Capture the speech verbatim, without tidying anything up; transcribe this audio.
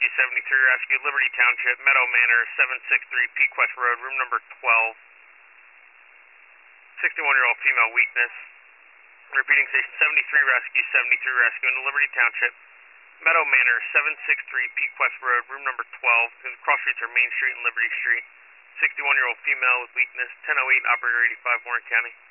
Rescue seventy-three, Rescue Liberty Township, Meadow Manor, seven six three Pequest Road, room number twelve. sixty-one-year-old female weakness. Repeating, station seventy-three Rescue, seventy-three Rescue in Liberty Township, Meadow Manor, seven six three Pequest Road, room number twelve. The cross streets are Main Street and Liberty Street. sixty-one-year-old female with weakness, ten oh eight, operator eighty-five, Warren County.